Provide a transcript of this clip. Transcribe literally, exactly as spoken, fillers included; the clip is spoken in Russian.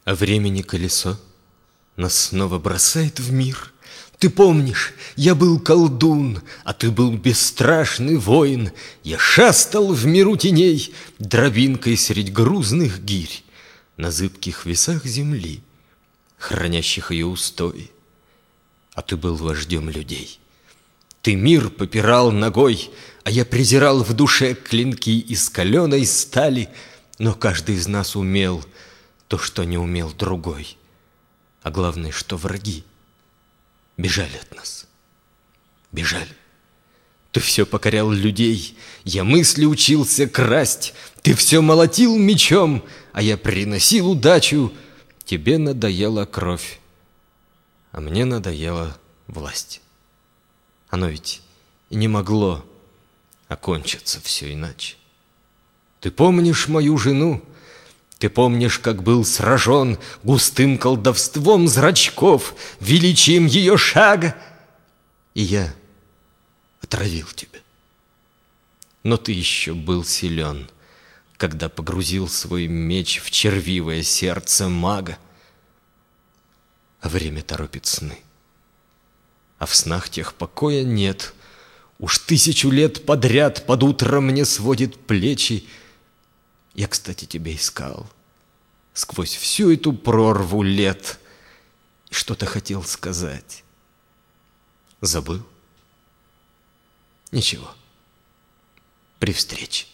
А времени колесо нас снова бросает в мир. Ты помнишь, я был колдун, а ты был бесстрашный воин. Я шастал в миру теней дробинкой средь грузных гирь на зыбких весах земли, хранящих ее устои. А ты был вождем людей. Ты мир попирал ногой, а я презирал в душе клинки из каленой стали. Но каждый из нас умел то, что не умел другой. А главное, что враги бежали от нас. Бежали. Ты все покорял людей, я мысли учился красть. Ты все молотил мечом, а я приносил удачу. Тебе надоела кровь, а мне надоела власть. Оно ведь и не могло окончиться все иначе. Ты помнишь мою жену? Ты помнишь, как был сражен густым колдовством зрачков, величием ее шага? И я отравил тебя. Но ты еще был силен, когда погрузил свой меч в червивое сердце мага. А время торопит сны, а в снах тех покоя нет. Уж тысячу лет подряд под утро мне сводит плечи. Я, кстати, тебя искал сквозь всю эту прорву лет и что-то хотел сказать. Забыл? Ничего. При встрече.